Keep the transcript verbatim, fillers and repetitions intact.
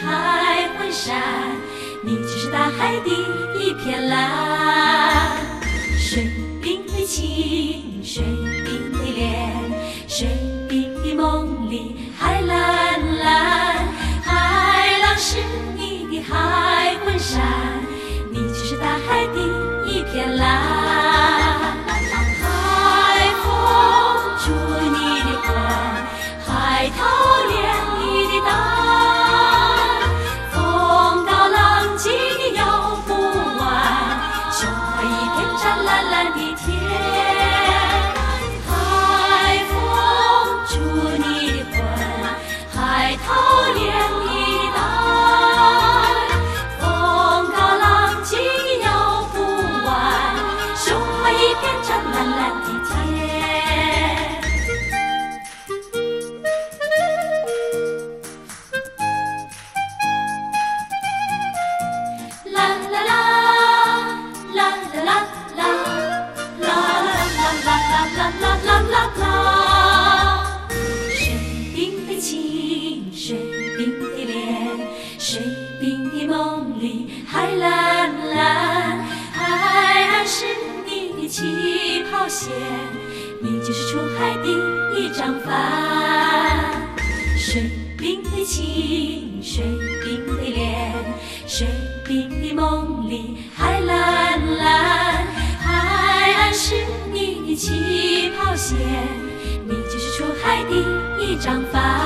海昏闪，你就是大海的一片蓝。水冰的情，水冰的脸，水冰的梦里海蓝蓝。海浪是你的海昏闪，你就是大海的一片蓝。海风捉你的魂，海涛连你的胆，风高浪急你摇不完，胸怀一片湛蓝蓝的天。海风捉你的魂，海涛连你的胆，风高浪急你摇不完，胸怀一片湛蓝蓝的天。啦啦啦啦啦啦啦啦啦啦啦啦啦啦啦。水冰的情，水冰的脸，水冰的梦里海蓝蓝。海岸是你的起跑线，你就是出海的一张帆。水冰的情，水冰的脸，水冰的梦里海蓝蓝。海岸是你的起跑线，你就是出海的一张帆。